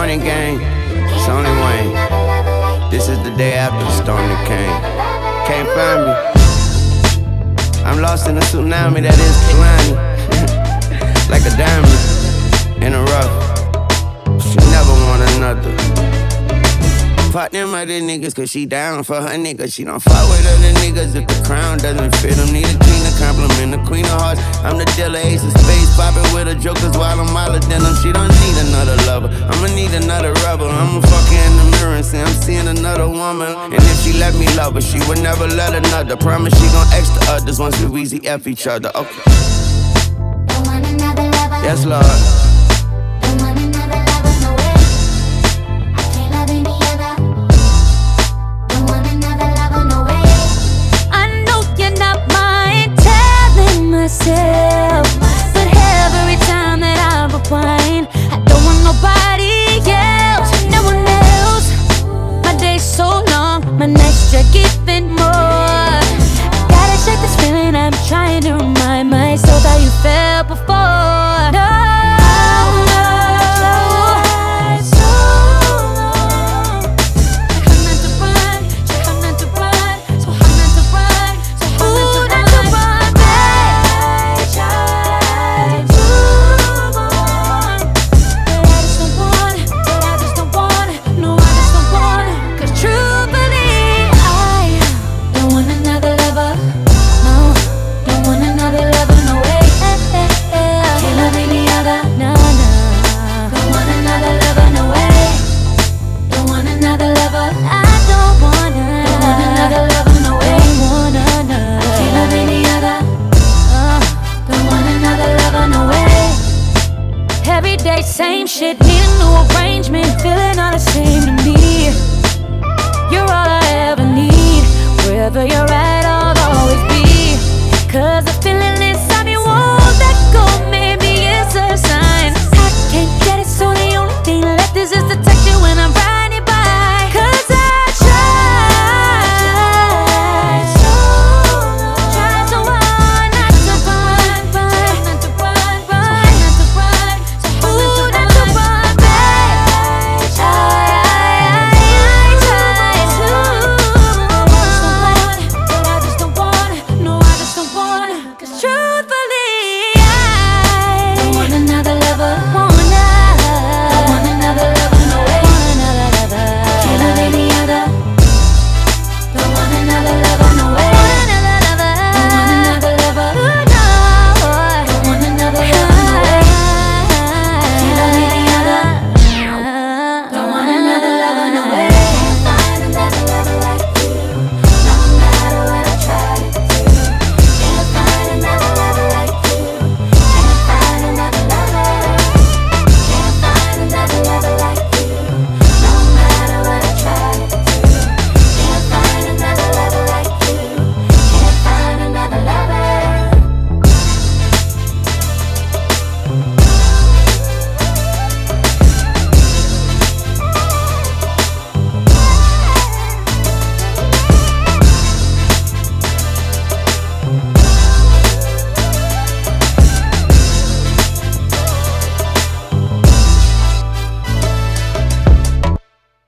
morning game, it's only Wayne. This is the day after the storm that came. Can't find me. I'm lost in a tsunami that is Kalani. Like a diamond in a rough. She never want another. Fuck them other niggas, cause she down for her niggas. She don't fuck with other niggas if the crown doesn't fit them. Need a king to compliment the queen of hearts. I'm the dealer, ace of space, popping with her jokers while I'm wilder than them. She don't need another lover, I'ma need another rubber. I'ma fuck her in the mirror and say I'm seeing another woman. And if she let me love her, she would never let another. Promise she gon' X the others once we easy F each other. Okay. Yes, Lord. But every time that I repine, I don't want nobody else, no one else. My day's so long, my nights drag even more. I gotta shake this feeling, I'm trying to remind myself how you felt before. No, same shit, need a new arrangement. Feeling all the same to me. You're all I ever need. Wherever you're at, I'll always be. 'Cause